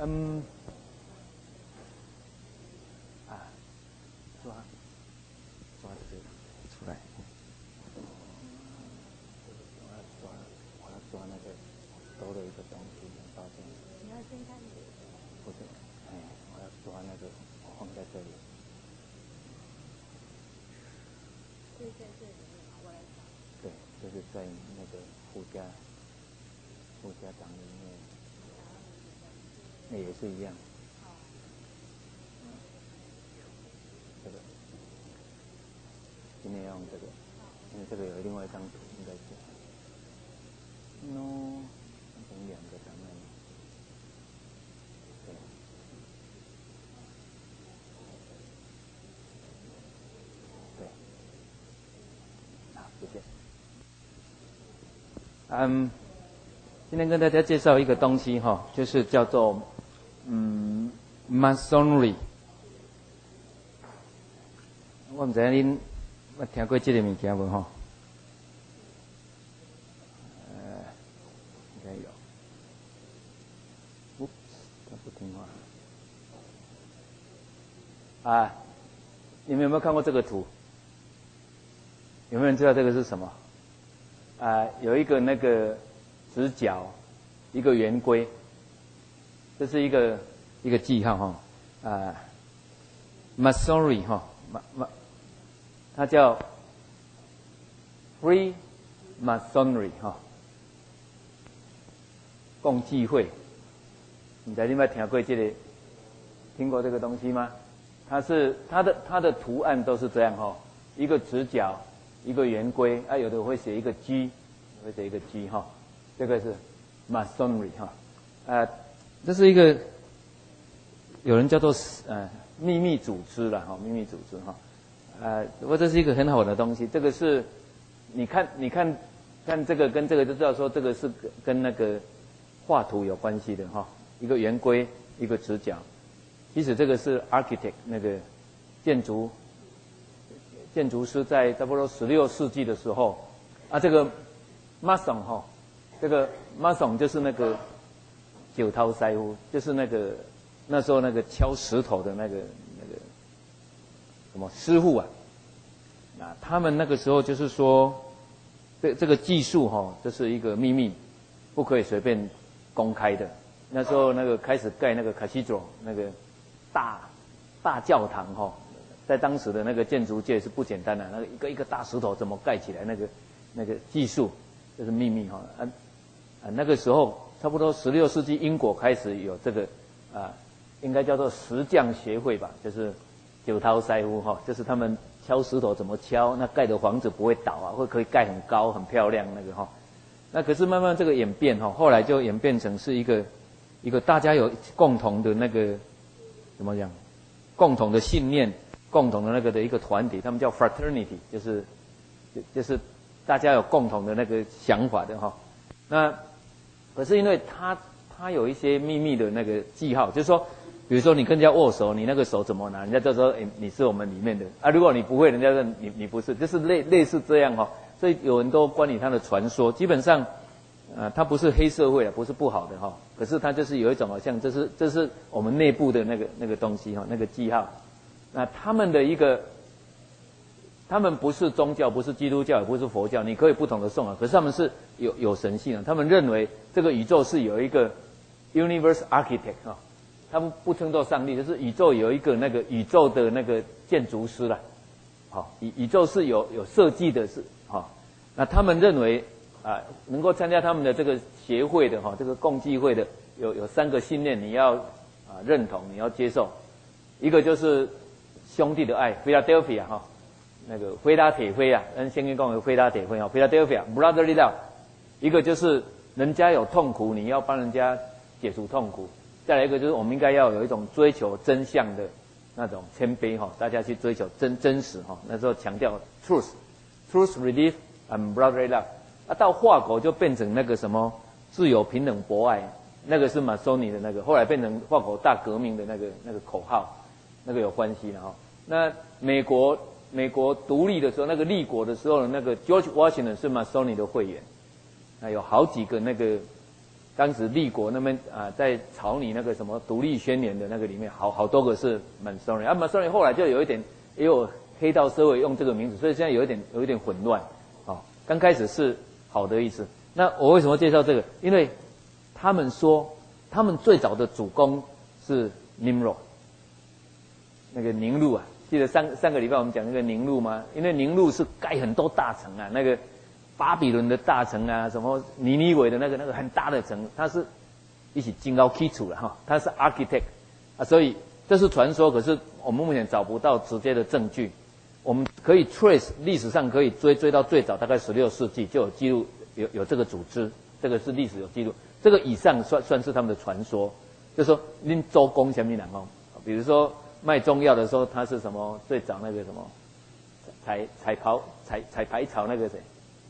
嗯，抓这个出来，我要抓那个多了一个东西，很抱歉。 你要先看。 不是，我要抓那个，我放在这里。 对，在这里面嘛，我来找。 对，就是在那个附加档里面，那也是一样。这个今天要用这个，因为这个有另外一张图，应该是。no， 变成2个档案。对。对。好，谢谢。今天跟大家介绍一个东西哈，就是叫做Masonry。我唔知恁捌听过这个物件无吼？应该有。他不听话。你们有没有看过这个图？有没有人知道这个是什么？有一个那个直角，一个圆规，这是一个记号哈。Masonry 哈，它叫 Free Masonry 哈，共济会。你在另外听过听过这个东西吗？它的图案都是这样哈，一个直角，一个圆规，有的会写一个 G， 会写一个 G 哈，这个是 Masonry 哈，这是一个有人叫做秘密组织了哈，秘密组织哈，不过这是一个很好的东西，这个是你看这个跟这个就知道说这个是跟那个画图有关系的哈，一个圆规，一个直角。其实这个是 architect 那个建筑师在差不多16世纪的时候，这个 mason 哈，这个 mason 就是那个九涛师傅，就是那时候那个敲石头的那个什么师傅啊，他们那个时候就是说，这个技术哈，这是一个秘密，不可以随便公开的。那时候那个开始盖那个 cathedral 那个大教堂哈，在当时的那个建筑界是不简单的，那个一个大石头怎么盖起来，那个技术这是秘密哈。那个时候差不多16世纪英国开始有这个应该叫做石匠协会吧，就是九涛师傅哈，就是他们敲石头怎么敲，那盖的房子不会倒可以盖很高很漂亮那个哈。那可是慢慢这个演变哈，后来就演变成是一个大家有共同的那个怎么讲，共同的信念，共同的那个的一个团体，他们叫 fraternity， 就是大家有共同的那个想法的哈。那可是因为他有一些秘密的那个记号，就是说，比如说你跟人家握手，你那个手怎么拿，人家就说你是我们里面的如果你不会，人家说你不是，就是类似这样哈。所以有很多关于他的传说，基本上它不是黑社会不是不好的哈，可是它就是有一种好像这是我们内部的那个东西哈，那个记号。那他们不是宗教，不是基督教，也不是佛教，你可以不同的颂可是他们是有神性的，他们认为这个宇宙是有一个 universe architect 哈，他们不称作上帝，就是宇宙有一个那个宇宙的那个建筑师啦，好，宇宙是有设计的是哈，那他们认为能够参加他们的这个协会的这个共济会的有3个信念，你要认同，你要接受。一个就是兄弟的爱 ，Philadelphia 哈，那个菲拉铁灰跟圣经讲的菲拉铁灰Philadelphia brotherly love。一个就是人家有痛苦，你要帮人家解除痛苦。再来一个就是我们应该要有一种追求真相的那种谦卑大家去追求真实那时候强调 truth relief and brotherly love。到法国就变成那个什么自由平等博爱，那个是马索尼的那个，后来变成法国大革命的那个口号，那个有关系的那美国独立的时候，那个立国的时候，那个 George Washington 是马索尼的会员，有好几个那个当时立国那边在草拟那个什么独立宣言的那个里面，好多个是 Masonic， Masonic 后来就有一点也有黑道社会用这个名字，所以现在有一点混乱。刚开始是好的意思。那我为什么介绍这个？因为他们说他们最早的主公是 Nimrod， 那个宁禄啊，记得上个礼拜我们讲那个宁禄吗？因为宁禄是盖很多大城啊，那个巴比伦的大城啊，什么尼尼微的那个很大的城，他是一起金高基础了哈，他是 architect 所以这是传说，可是我们目前找不到直接的证据。我们可以 trace 历史上可以追到最早大概16世纪就有记录有这个组织，这个是历史有记录。这个以上算是他们的传说，就是说您周公什么人哦，比如说卖中药的时候他是什么最早那个什么采排草那个谁，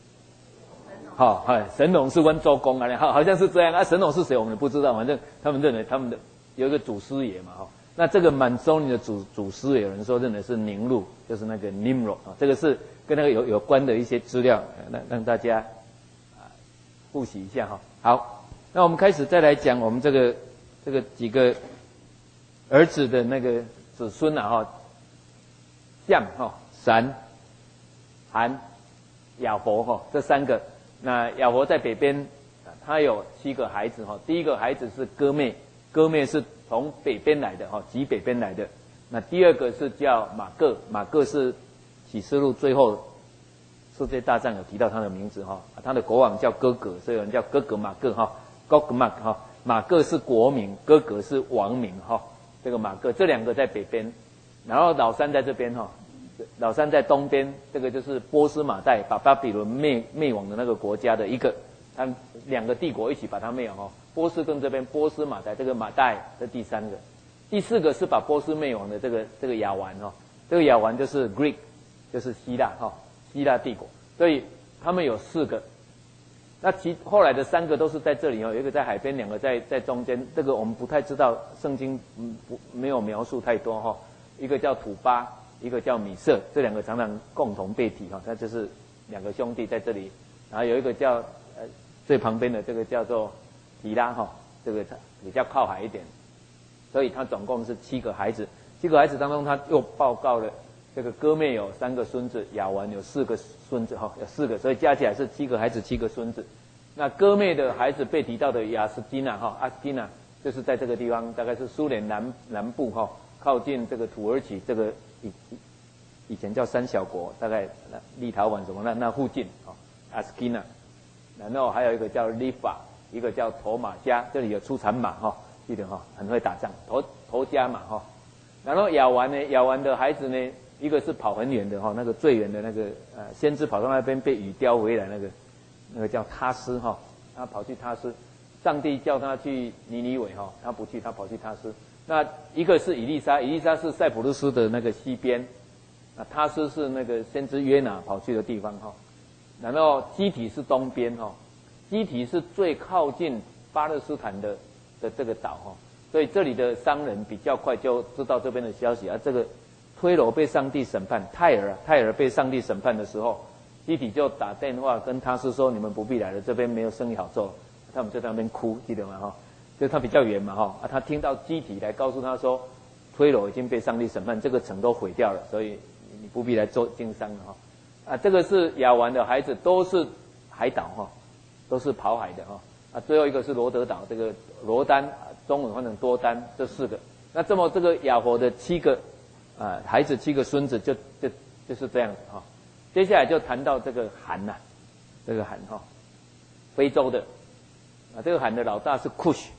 神农是问周公啊，好像是这样啊。神农是谁我们不知道，反正他们认为他们的有一个祖师爷嘛那这个满洲尼的祖师爷有人说认为是宁禄，就是那个 Nimrod 这个是跟那个有关的一些资料，让大家复习一下好，那我们开始再来讲我们这个几个儿子的那个子孙象闪、韩、亚伯这三个。那亚伯在北边，他有7个孩子第一个孩子是哥妹，哥妹是从北边来的极北边来的。那第二个是叫马各，马各是启示录最后世界大战有提到他的名字他的国王叫哥格，所以有人叫哥格马各Gogmak马各是国名，哥格是王名这个马各这两个在北边，然后老三在这边老三在东边，这个就是波斯马代把巴比伦灭亡的那个国家的一个，他们两个帝国一起把它灭亡波斯跟这边波斯马代，这个马代是第三个，第四个是把波斯灭亡的这个亚完这个亚完就是 Greek， 就是希腊希腊帝国，所以他们有4个。那后来的3个都是在这里有一个在海边，两个在中间，这个我们不太知道，圣经没有描述太多一个叫土巴，一个叫米色，这两个常常共同被提那就是2个兄弟在这里，然后有一个叫最旁边的这个叫做提拉这个比较靠海一点，所以他总共是7个孩子，7个孩子当中他又报告了这个哥妹有3个孙子，亚完有4个孙子有4个，所以加起来是7个孩子7个孙子。那哥妹的孩子被提到的亚斯基娜阿斯基娜就是在这个地方，大概是苏联南部靠近这个土耳其这个以前叫3小国，大概立陶宛什么那附近阿斯基娜，然后还有一个叫利法，一个叫头马加，这里有出产马记得很会打仗，头加马然后亚完呢，亚完的孩子呢，一个是跑很远的那个最远的那个先知跑到那边被雨叼回来那个叫他斯他跑去他斯，上帝叫他去尼尼微他不去，他跑去他斯。那一个是以利沙，以利沙是塞浦路斯的那个西边，他斯是那个先知约拿跑去的地方然后基提是东边基提是最靠近巴勒斯坦的这个岛所以这里的商人比较快就知道这边的消息这个推罗被上帝审判，泰尔被上帝审判的时候，基提就打电话跟他是说你们不必来了，这边没有生意好做，他们就在那边哭，记得吗就他比较远嘛他听到基提来告诉他说推罗已经被上帝审判，这个城都毁掉了，所以你不必来做经商了这个是亚完的孩子，都是海岛都是跑海的最后一个是罗德岛，这个罗丹中文换成多丹，这4个。那这么这个亚伯的7个孩子7个孙子就是这样子接下来就谈到这个韩这个韩非洲的这个韩的老大是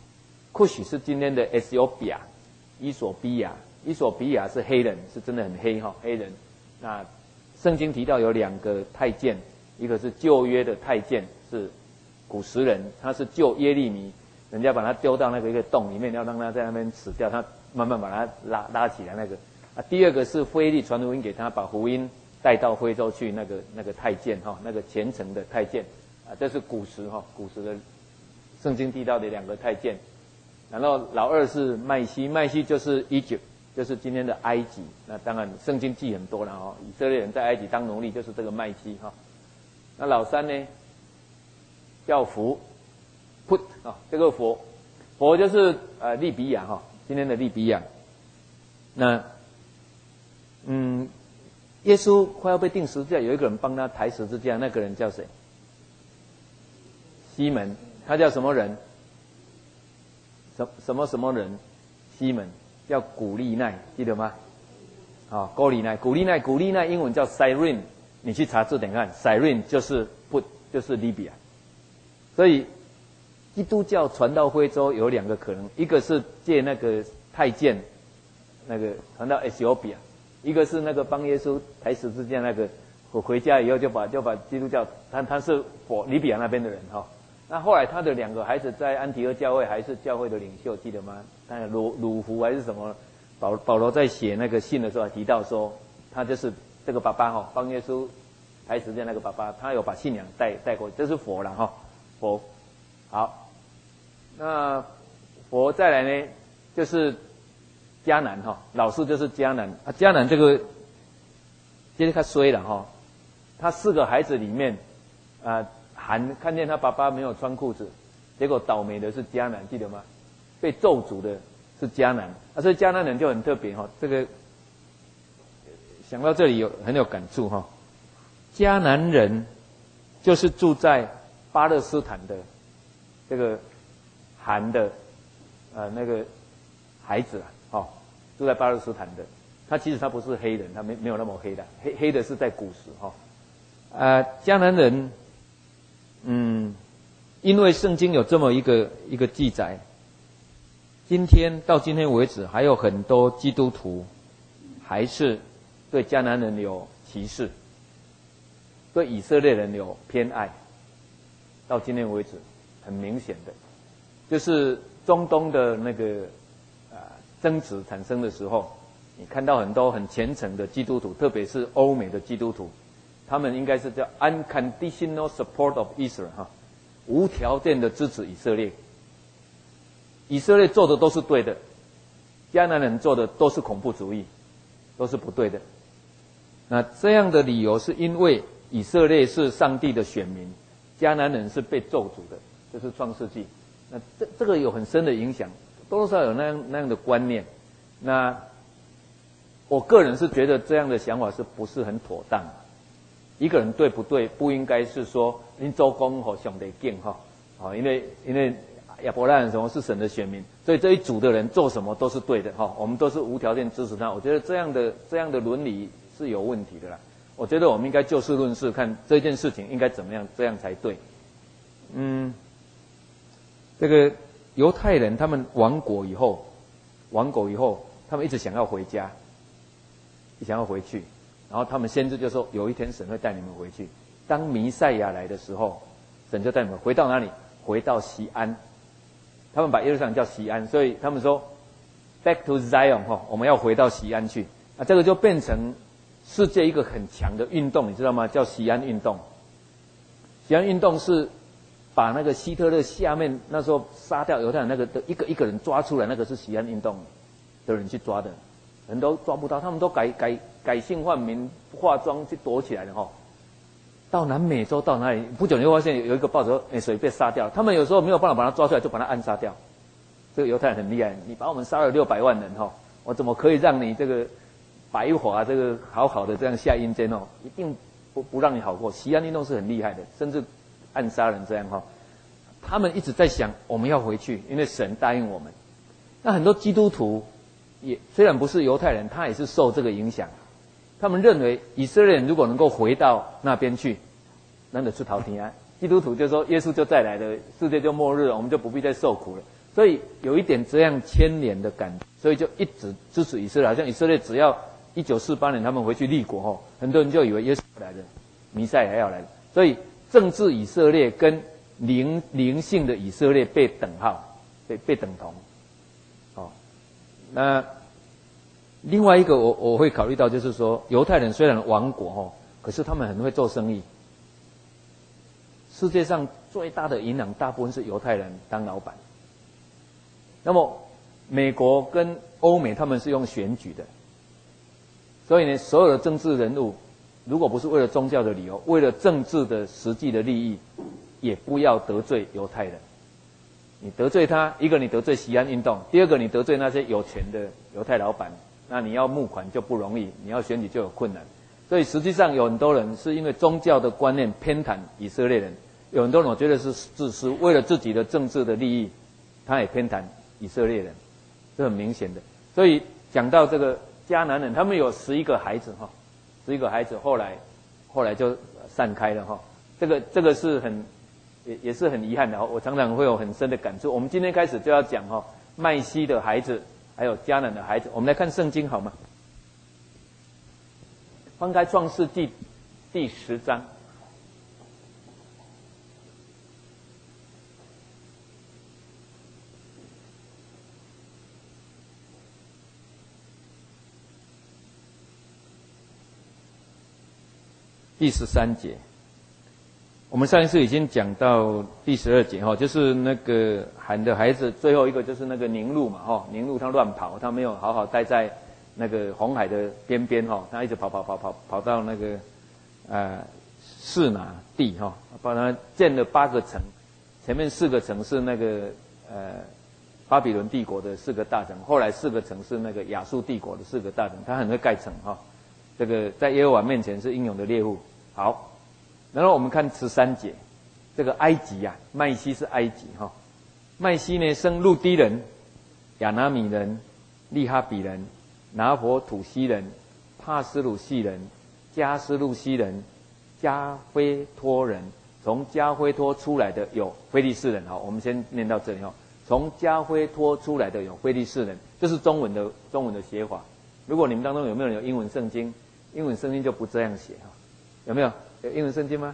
Kush 是今天的 Ethiopia 伊索比亚，伊索比亚是黑人，是真的很黑黑人。那圣经提到有2个太监，一个是旧约的太监，是古时人，他是救耶利米，人家把他丢到那个一个洞里面，要让他在那边死掉，他慢慢把他拉起来那个第二个是腓力传福音给他，把福音带到非洲去，那个太监那个虔诚的太监这是古时的圣经提到的2个太监。然后老二是麦西，麦西就是 Egypt， 就是今天的埃及。那当然圣经记很多了以色列人在埃及当奴隶就是这个麦西那老三呢叫福 Put 这个佛就是利比亚哈，今天的利比亚。那耶稣快要被钉十字架，有一个人帮他抬十字架，那个人叫谁？西门，他叫什么人？什么人？西门叫古利奈，记得吗？古利奈英文叫 Cyrene， 你去查字典看 ，Cyrene 就是利比亚。所以基督教传到非洲有两个可能，一个是借那个太监那个传到 Ethiopia， 一个是那个帮耶稣抬十字架那个，我回家以后就把基督教，他是利比亚那边的人哈。那后来他的两个孩子在安提阿教会还是教会的领袖，记得吗？鲁孚还是什么？保罗在写那个信的时候还提到说，他就是这个爸爸哈，帮耶稣抬十字架那个爸爸，他有把信仰带过，这是佛了哈，佛。好，那佛再来呢，就是迦南哈，老师就是迦南啊，迦南这个就是他衰了哈，他4个孩子里面看见他爸爸没有穿裤子，结果倒霉的是迦南，记得吗？被咒诅的是迦南所以迦南人就很特别哈，这个想到这里很有感触哈。迦南人就是住在巴勒斯坦的这个韩的那个孩子住在巴勒斯坦的，其实他不是黑人，他没有那么黑的，黑的是在古时迦南人。因为圣经有这么一个记载，到今天为止，还有很多基督徒还是对迦南人有歧视，对以色列人有偏爱，到今天为止，很明显的，就是中东的那个争执产生的时候，你看到很多很虔诚的基督徒，特别是欧美的基督徒。他们应该是叫 unconditional support of Israel 无条件的支持以色列。以色列做的都是对的，迦南人做的都是恐怖主义，都是不对的。那这样的理由是因为以色列是上帝的选民，迦南人是被咒诅的，这是创世纪。那这个有很深的影响，多少有那样的观念。那我个人是觉得这样的想法是不是很妥当？一个人对不对，不应该是说您做工上帝敬因为亚伯拉罕什么是神的选民，所以这一组的人做什么都是对的我们都是无条件支持他。我觉得这样的伦理是有问题的啦。我觉得我们应该就事论事，看这件事情应该怎么样，这样才对。这个犹太人他们亡国以后，他们一直想要回家，想要回去。然后他们先知就说，有一天神会带你们回去。当弥赛亚来的时候，神就带你们回到哪里？回到锡安。他们把耶路撒冷叫锡安，所以他们说 Back to Zion 我们要回到锡安去。这个就变成世界一个很强的运动，你知道吗？叫锡安运动。锡安运动是把那个希特勒下面那时候杀掉犹太人那个的一个人抓出来，那个是锡安运动的人去抓的，人都抓不到，他们都改姓换名，化妆去躲起来的到南美洲到哪里，不久你会发现有一个报纸说谁被杀掉，他们有时候没有办法把他抓出来，就把他暗杀掉。这个犹太人很厉害，你把我们杀了600万人我怎么可以让你这个白华这个好好的这样下阴间一定不让你好过。锡安运动是很厉害的，甚至暗杀人这样他们一直在想我们要回去，因为神答应我们。那很多基督徒也虽然不是犹太人，他也是受这个影响。他们认为以色列人如果能够回到那边去，那就出逃天啊。基督徒就说耶稣就再来了，世界就末日了，我们就不必再受苦了。所以有一点这样牵连的感觉，所以就一直支持以色列。好像以色列只要1948年他们回去立国很多人就以为耶稣来了，弥赛亚要来了。所以政治以色列跟灵性的以色列被等号，被等同。那另外一个我会考虑到就是说，犹太人虽然亡国可是他们很会做生意。世界上最大的银行大部分是犹太人当老板。那么美国跟欧美他们是用选举的，所以呢，所有的政治人物如果不是为了宗教的理由，为了政治的实际的利益，也不要得罪犹太人。 你得罪他，一个你得罪西安运动，第二个你得罪那些有钱的犹太老板，那你要募款就不容易，你要选举就有困难。所以实际上有很多人是因为宗教的观念偏袒以色列人，有很多人我觉得是自私，为了自己的政治的利益，他也偏袒以色列人，这很明显的。所以讲到这个迦南人，他们有11个孩子哈，11个孩子后来就散开了哈。这个是也是很遗憾的，我常常会有很深的感触。我们今天开始就要讲麦西的孩子，还有迦南的孩子。我们来看圣经好吗？翻开创世纪第10章。第13节。我们上一次已经讲到第12节就是那个含的孩子，最后一个就是那个宁录嘛宁录他乱跑，他没有好好待在那个红海的边边他一直跑到那个示拿地把他建了8个城，前面4个城是那个巴比伦帝国的4个大城，后来4个城是那个亚述帝国的4个大城，他很会盖城这个在耶和华面前是英勇的猎户。好。然后我们看13节，这个埃及麦西是埃及麦西呢生路低人、亚拿米人、利哈比人、拿佛土西人、帕斯鲁西人、加斯路西人、加菲托人。从加菲托出来的有非利士人我们先念到这里从加菲托出来的有非利士人，这是中文的写法。如果你们当中有没有人有英文圣经？英文圣经就不这样写有没有？有英文圣经吗？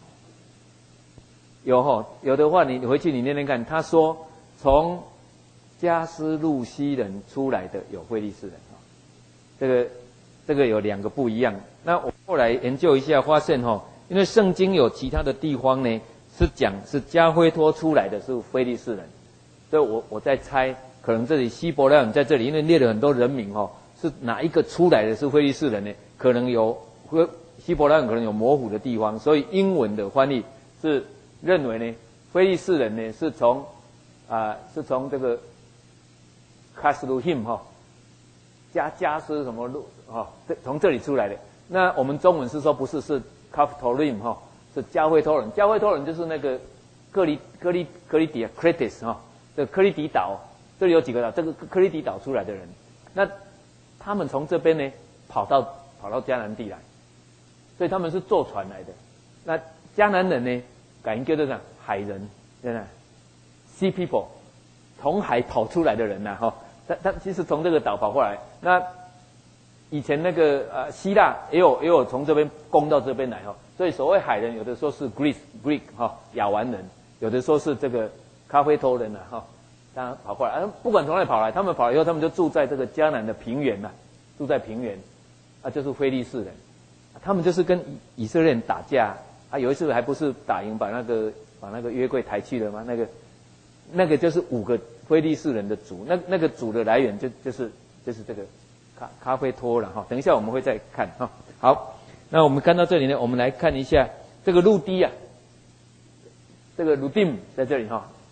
有有的话你回去你念念看。他说从加斯路西人出来的有非利士人这个有2个不一样。那我后来研究一下发现因为圣经有其他的地方呢是讲是加菲托出来的是非利士人，所以我在猜可能这里希伯来人在这里因为列了很多人名是哪一个出来的是非利士人呢？可能有希伯来人可能有模糊的地方，所以英文的翻译是认为呢，非利士人呢是从这个卡斯鲁 him 加斯什么路从这里出来的。那我们中文是说不是，是 Kaftorim 是加菲托人。加菲托人就是那个克里底 Crete 这个克里底岛，这里有几个岛，这个克里底岛出来的人，那他们从这边呢跑到迦南地来。所以他们是坐船来的。那迦南人呢，改名叫做海人，对吧 ？Sea people， 从海跑出来的人他其实从这个岛跑过来。那以前那个希腊也有从这边攻到这边来所以所谓海人，有的说是 Greek 亚完人，有的说是这个咖啡托人当然跑过来。不管从哪里跑来，他们跑来以后，他们就住在这个迦南的平原住在平原就是非利士人。他们就是跟以色列人打架有一次还不是打赢把那个约柜抬去了吗？那个就是5个非利士人的族，那个族的来源就是这个咖啡托了等一下我们会再看好，那我们看到这里呢，我们来看一下这个路低这个鲁丁在这里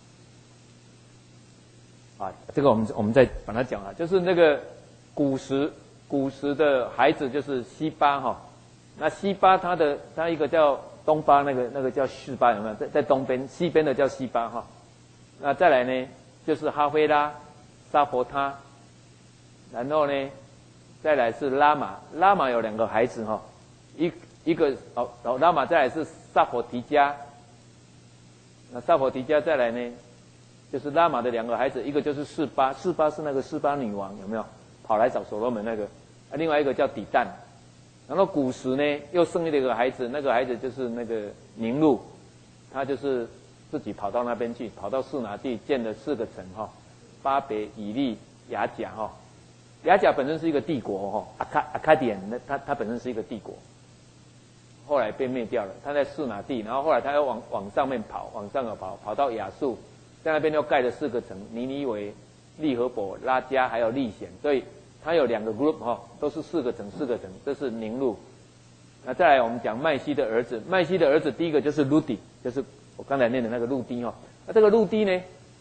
这个我们再把它讲就是那个古时的孩子就是西巴那西巴他一个叫东巴，那个叫示巴，有没有？在东边，西边的叫西巴那再来呢，就是哈菲拉、沙伯他，然后呢，再来是拉玛。拉玛有2个孩子一个拉玛，再来是萨婆提加。那萨婆提加再来呢，就是拉玛的2个孩子，一个就是示巴是那个示巴女王，有没有？跑来找所罗门那个。另外一个叫底旦。然后古时呢，又生了一个孩子，那个孩子就是那个宁录，他就是自己跑到那边去，跑到示拿地建了4个城巴别、以利、雅甲雅甲本身是一个帝国阿卡迪安，它本身是一个帝国，后来被灭掉了。他在示拿地，然后后来他又往上面跑，跑到亚述，在那边又盖了4个城：尼尼微、利和伯、拉加还有利显，所以他有2个 group 都是4个城，这是宁录。那再来我们讲麦西的儿子，第一个就是路底，就是我刚才念的那个路低那这个路低呢，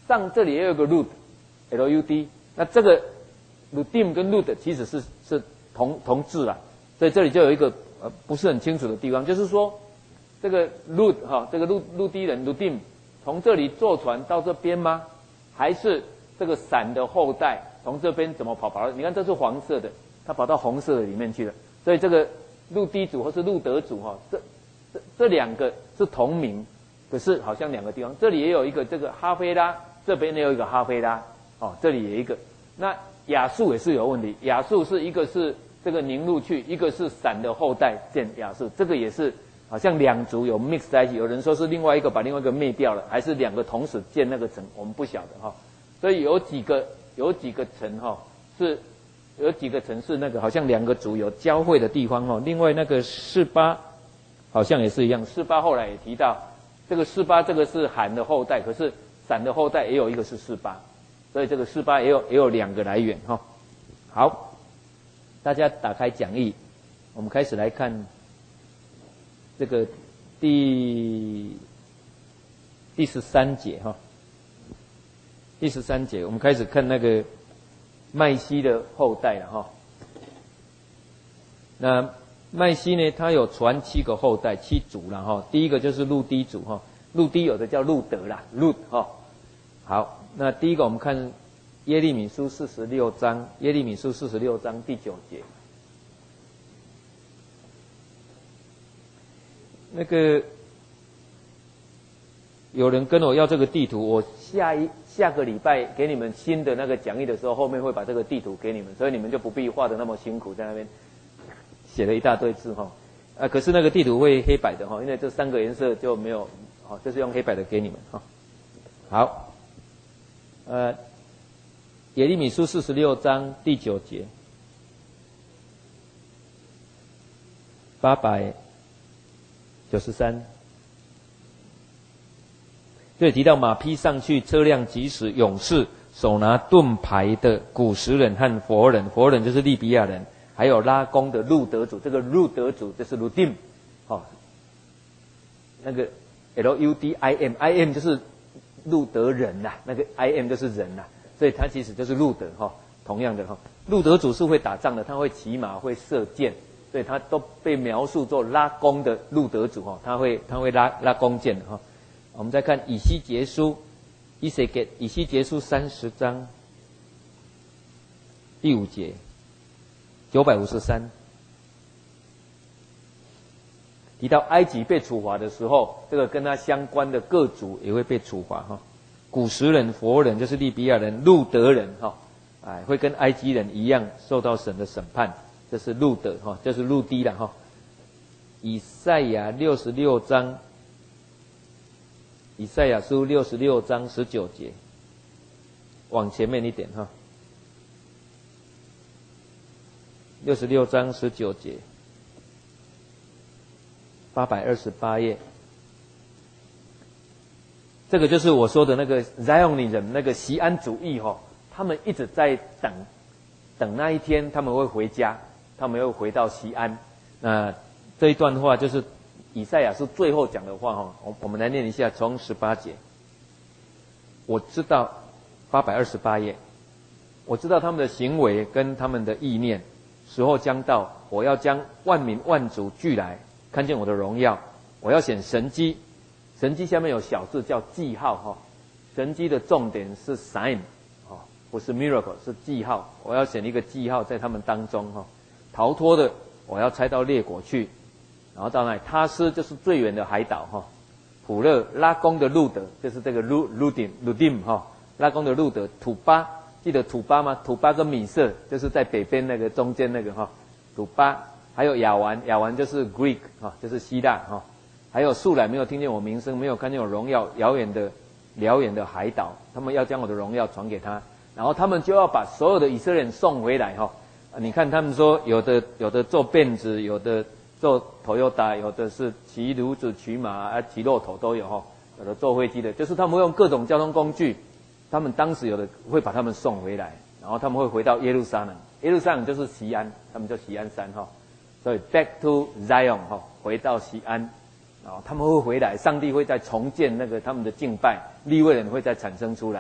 上这里也有个 Lud， 那这个 Ludim 跟 Lud 其实是同字啦，所以这里就有一个不是很清楚的地方，就是说这个 Lud 这个陆地人 Ludim 从这里坐船到这边吗？还是这个闪的后代从这边怎么跑到？你看这是黄色的，它跑到红色的里面去了，所以这个陆地主或是路德主这两个是同名，可是好像两个地方，这里也有一个这个哈菲拉，这边也有一个哈菲拉，这里也有一个。那亚述也是有问题，亚述是一个是这个宁录去，一个是闪的后代建亚述，这个也是好像两族有 mix 在一起，有人说是另外一个把另外一个灭掉了，还是两个同时建那个城，我们不晓得所以有几个城是有几个城市那个好像两个族有交汇的地方另外那个示巴好像也是一样，示巴后来也提到这个示巴，这个是罕的后代，可是闪的后代也有一个是示巴，所以这个示巴也有两个来源好，大家打开讲义，我们开始来看这个第13节第13节，我们开始看那个麦西的后代了那麦西呢，他有传7个后代，7族了第一个就是路低族路低有的叫路德啦，路好，那第一个我们看耶利米书46章，耶利米书46章第9节。那个有人跟我要这个地图，我下个礼拜给你们新的那个讲义的时候，后面会把这个地图给你们，所以你们就不必画的那么辛苦，在那边写了一大堆字可是那个地图会黑白的因为这3个颜色就没有就是用黑白的给你们好，耶利米书46章第9节，893。这里提到马匹上去，车辆疾驶，勇士手拿盾牌的古时人和佛人，佛人就是利比亚人，还有拉弓的路德主，这个路德主就是 Ludim 那个 Ludim 就是路德人啦，那个 im 就是人啦，所以它其实就是路德同样的路德主是会打仗的，他会骑马，会射箭，所以他都被描述作拉弓的路德主他会拉弓箭的我们再看以西结书30章第5节953，提到埃及被处罚的时候，这个跟他相关的各族也会被处罚古时人、佛人就是利比亚人、路德人会跟埃及人一样受到神的审判，这是路德就是路低了以赛亚66章。以赛亚书66章19节，往前面一点66章19节，828页。这个就是我说的那个 Zion 人，那个锡安主义他们一直在等那一天他们会回家，他们会回到锡安。那这一段话就是以赛亚是最后讲的话我们来念一下，从18节。我知道828页，我知道他们的行为跟他们的意念，时候将到，我要将万民万族聚来，看见我的荣耀。我要显神迹，神迹下面有小字叫记号神迹的重点是 sign 不是 miracle， 是记号。我要显一个记号在他们当中逃脱的我要差到列国去。然后到那里，他斯就是最远的海岛普勒，拉弓的路德就是这个 Ludim 拉弓的路德，土巴，记得土巴吗？土巴跟米色就是在北边那个中间那个土巴，还有亚完，亚完就是 Greek 就是希腊还有素来没有听见我名声，没有看见我荣耀，遥远的海岛，他们要将我的荣耀传给他，然后他们就要把所有的以色列人送回来你看他们说有的做辫子，有的做Toyota，有的是骑驴子、骑马骑骆驼都有有的坐飞机的，就是他们会用各种交通工具。他们当时有的会把他们送回来，然后他们会回到耶路撒冷，耶路撒冷就是锡安，他们叫锡安山所以 back to Zion 回到锡安，然后他们会回来，上帝会再重建那个他们的敬拜，利未人会再产生出来。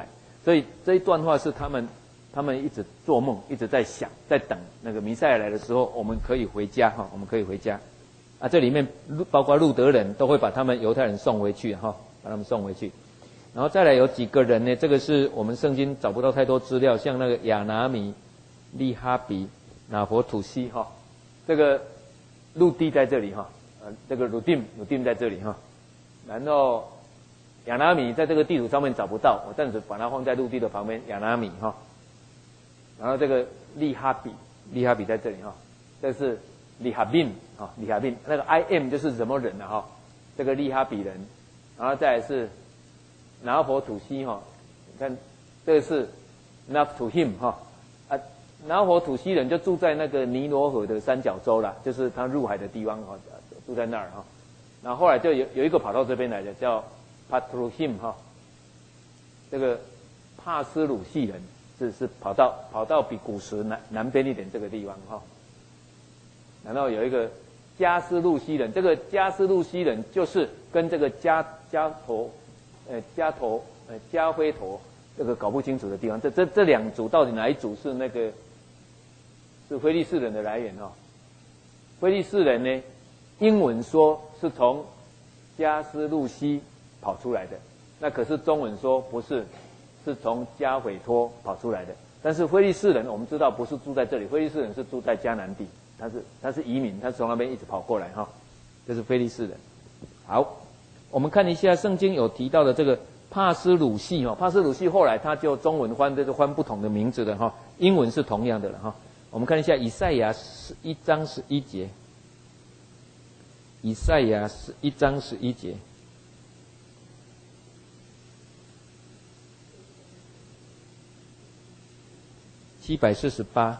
所以这一段话是他们一直做梦，一直在想，在等那个弥赛亚来的时候，我们可以回家哈，我们可以回家。啊，这里面包括路德人都会把他们犹太人送回去哈，把他们送回去。然后再来有几个人呢？这个是我们圣经找不到太多资料，像那个亚拿米、利哈比、拿佛土西哈，这个陆地在这里哈，这个鲁丁在这里哈，然后亚拿米在这个地图上面找不到，我暂时把它放在陆地的旁边，亚拿米哈。然后这个利哈比在这里哈，这是利哈宾啊，利哈宾那个 I am 就是什么人了哈，这个利哈比人，然后再来是拿佛土西哈，你看这个是 Naph to him 哈啊，拿佛土西人就住在那个尼罗河的三角洲啦，就是他入海的地方哈，住在那儿哈。然后后来就有一个跑到这边来的叫 Patruhim 哈，这个帕斯鲁系人。是跑到比古时南边一点这个地方哈，然后有一个加斯路西人，这个加斯路西人就是跟这个加辉陀这个搞不清楚的地方，这两组到底哪一组是那个是非利士人的来源哈？非利士人呢，英文说是从加斯路西跑出来的，那可是中文说不是。是从加斐托跑出来的，但是非利士人我们知道不是住在这里，非利士人是住在迦南地，他是移民，他从那边一直跑过来哈，这是非利士人。好，我们看一下圣经有提到的这个帕斯鲁系哈，帕斯鲁系后来他就中文翻就翻不同的名字的哈，英文是同样的了哈。我们看一下以赛亚1章11节，以赛亚1章11节。748，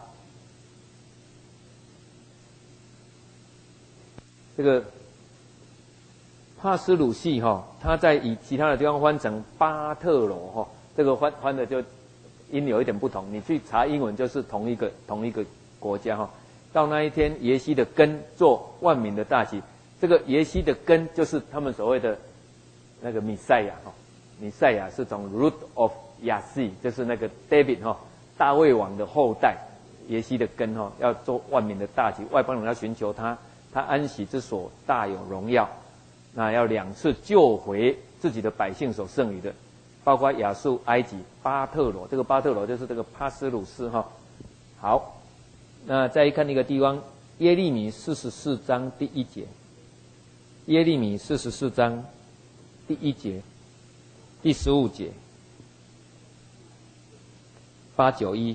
这个帕斯鲁系哈，他在以其他的地方翻成巴特罗哈，这个翻的就音有一点不同。你去查英文就是同一个国家哈。到那一天，耶西的根做万民的大旗，这个耶西的根就是他们所谓的那个弥赛亚哈，弥赛亚是从 root of Yasi， 就是那个 David 哈。大卫王的后代，耶西的根哈，要做万民的大旗，外邦人要寻求他，他安息之所大有荣耀，那要2次救回自己的百姓所剩余的，包括亚述、埃及、巴特罗，这个巴特罗就是这个帕斯鲁斯哈。好，那再看一个地方，耶利米44章第1节，耶利米44章第1节，第15节。891，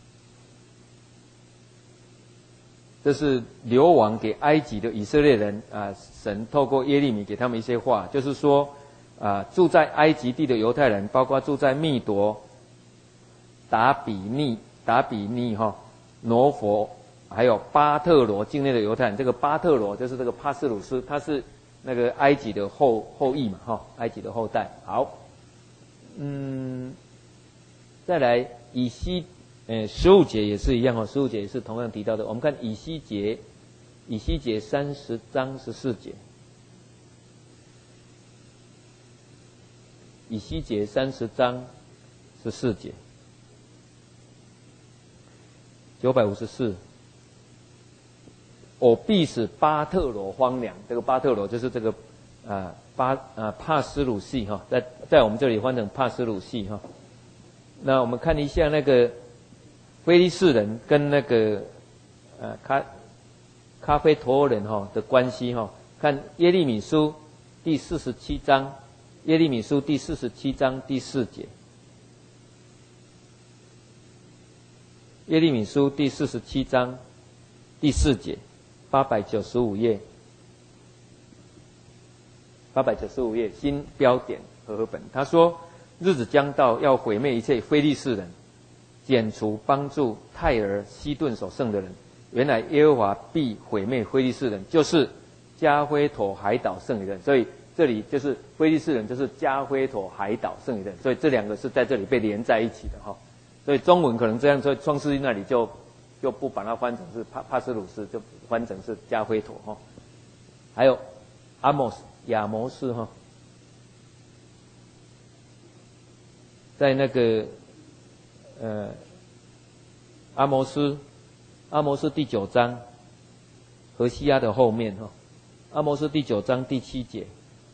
这是流亡给埃及的以色列人啊，神透过耶利米给他们一些话，就是说啊，住在埃及地的犹太人，包括住在密夺、达比尼哈、挪佛，还有巴特罗境内的犹太人。这个巴特罗就是这个帕斯鲁斯，他是那个埃及的后裔嘛哈，埃及的后代。好，再来。以西，15节也是一样哦，15节也是同样提到的。我们看以西结30章14节，以西结30章14节，954，我必使巴特罗荒凉。这个巴特罗就是这个帕斯鲁系哈，在我们这里翻成帕斯鲁系哈。那我们看一下那个非利士人跟那个咖啡陀人哈的关系哈，看耶利米书第47章，耶利米书第47章第4节，耶利米书第47章第4节，895页，895页新标点和合本，他说。日子将到，要毁灭一切非利士人，剪除帮助泰尔西顿所剩的人。原来耶和华必毁灭非利士人，就是加菲妥海岛剩余的人。所以这里就是非利士人，就是加菲妥海岛剩余的人。所以这两个是在这里被连在一起的哈。所以中文可能这样，所以创世纪那里就不把它翻成是帕斯鲁斯，就翻成是加菲妥哈。还有阿摩斯亚摩斯哈。在那个阿摩斯第9章，何西阿的后面哈，阿摩斯第9章第7节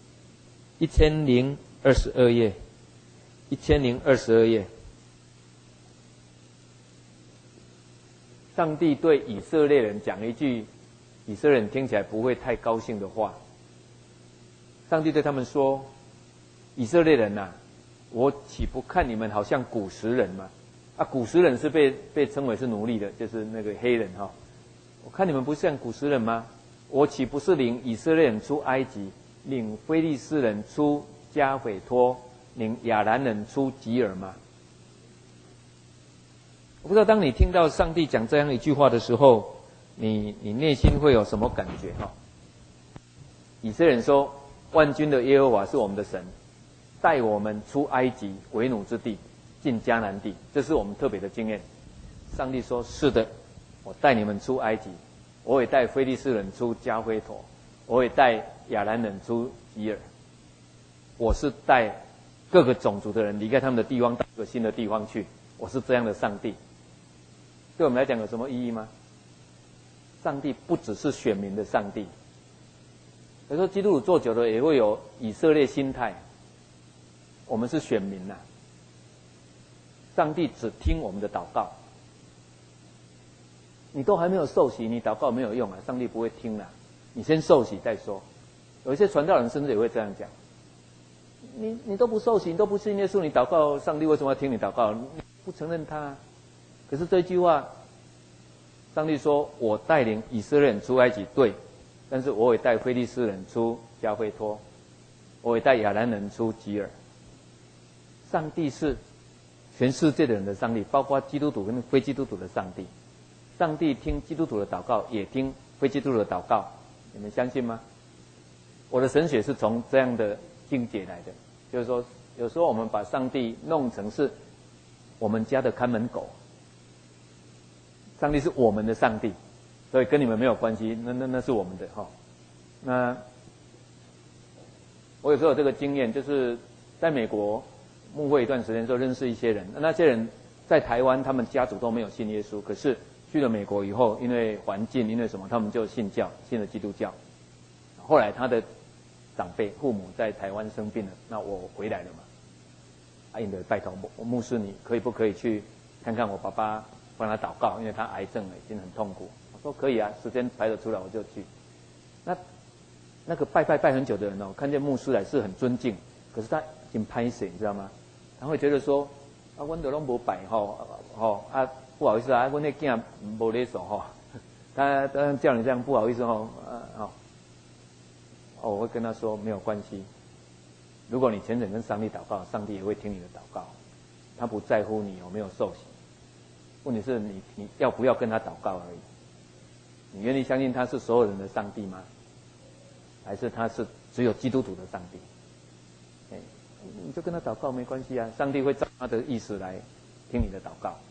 ，1022页，1022页。 上帝对以色列人讲一句以色列人听起来不会太高兴的话。上帝对他们说：“以色列人呐，我岂不看你们好像古时人吗？啊，古时人是被称为是奴隶的，就是那个黑人哈。我看你们不像古时人吗？我岂不是领以色列人出埃及，领非利士人出加斐托，领亚兰人出吉尔吗？”我不知道当你听到上帝讲这样一句话的时候，你内心会有什么感觉哈？以色列人说：“万军的耶和华是我们的神，带我们出埃及为奴之地，进迦南地。”这是我们特别的经验。上帝说：“是的，我带你们出埃及，我也带非利士人出加菲陀，我也带亚兰人出吉尔。我是带各个种族的人离开他们的地方，到一个新的地方去。我是这样的上帝。”对我们来讲有什么意义吗？上帝不只是选民的上帝。有时候基督徒做久了也会有以色列心态，我们是选民呐，上帝只听我们的祷告。你都还没有受洗，你祷告没有用啊，上帝不会听啦。你先受洗再说。有一些传道人甚至也会这样讲：你都不受洗，你都不信耶稣，你祷告，上帝为什么要听你祷告？你不承认他。可是这句话，上帝说：“我带领以色列人出埃及，对，但是我也带非利士人出加菲托，我也带亚兰人出吉尔。”上帝是全世界的人的上帝，包括基督徒跟非基督徒的上帝。上帝听基督徒的祷告，也听非基督徒的祷告，你们相信吗？我的神学是从这样的境界来的，就是说，有时候我们把上帝弄成是我们家的看门狗。上帝是我们的上帝，所以跟你们没有关系，那是我们的哈。那我有时候有这个经验，就是在美国牧会一段时间之后，认识一些人，那些人在台湾，他们家族都没有信耶稣，可是去了美国以后，因为环境，因为什么，他们就信了基督教。后来他的长辈父母在台湾生病了，那我回来了嘛，阿英的拜托牧师，你可不可以去看看我爸爸？帮他祷告，因为他癌症了，已经很痛苦。我说可以啊，时间排得出来我就去。那个拜很久的人哦，看见牧师来是很尊敬，可是他已经拍死，你知道吗？他会觉得说啊，我都没拜啊，不好意思啊，我那囝没勒手哈，他叫你这样不好意思我会跟他说没有关系。如果你虔诚跟上帝祷告，上帝也会听你的祷告，他不在乎你有没有受洗。问题是你要不要跟他祷告而已？你愿意相信他是所有人的上帝吗？还是他是只有基督徒的上帝？你就跟他祷告没关系啊，上帝会照他的意思来听你的祷告。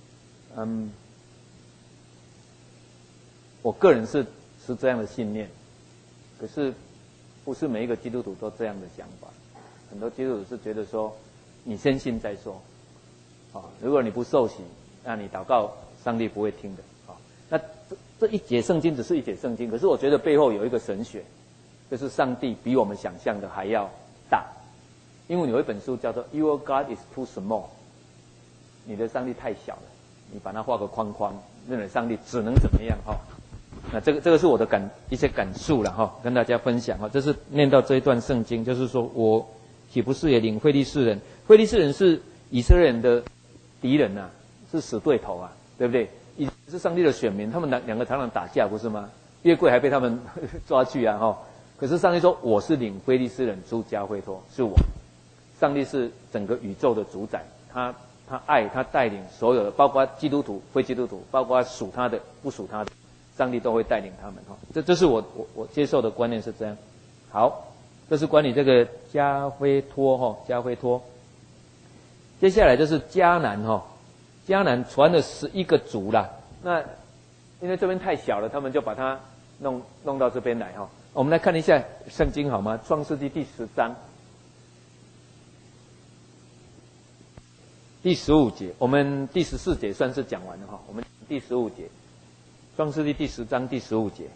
我个人是这样的信念，可是不是每一个基督徒都这样的想法。很多基督徒是觉得说，你先信再说。如果你不受洗，那你祷告，上帝不会听的。那这一节圣经只是一节圣经，可是我觉得背后有一个神学，就是上帝比我们想象的还要大。因为有一本书叫做 Your God is too small， 你的上帝太小了，你把它画个框框，认为上帝只能怎么样哈？那这个是我的一些感受了哈，跟大家分享哈。这是念到这一段圣经，就是说我岂不是也领非利士人？非利士人是以色列人的敌人呐，是死对头啊，对不对？是上帝的选民，他们两个常常打架，不是吗？约柜还被他们抓去啊哈。可是上帝说，我是领非利士人出加菲托，是我。上帝是整个宇宙的主宰，他爱他带领所有的，包括基督徒、非基督徒，包括属他的、不属他的，上帝都会带领他们哈。这是我接受的观念是这样。好，这是关于这个加菲托哈，加菲托。接下来就是迦南哈，迦南传了11个族啦。那因为这边太小了，他们就把它弄到这边来哈。我们来看一下圣经好吗？创世纪第10章。 第15节，我们第14节算是讲完了哈。我们第15节，创世纪第10章第15节，